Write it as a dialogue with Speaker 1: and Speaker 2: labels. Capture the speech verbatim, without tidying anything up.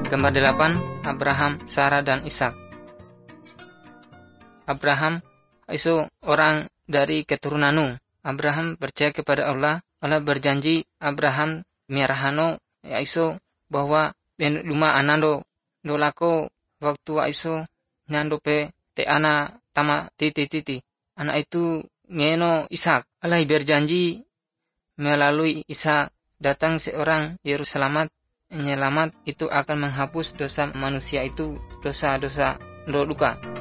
Speaker 1: Gambar delapan, Abraham, Sarah, dan Ishak. Abraham itu orang dari keturunan Nuh. Abraham percaya kepada Allah. Allah berjanji Abraham mirahano yaitu bahwa luma anando dolako waktu aiso nyando pe te ana tama titi titi. Anak itu ngeno Ishak. Allah berjanji melalui Ishak datang seorang Yerusalemat penyelamat itu akan menghapus dosa manusia itu, dosa-dosa luka.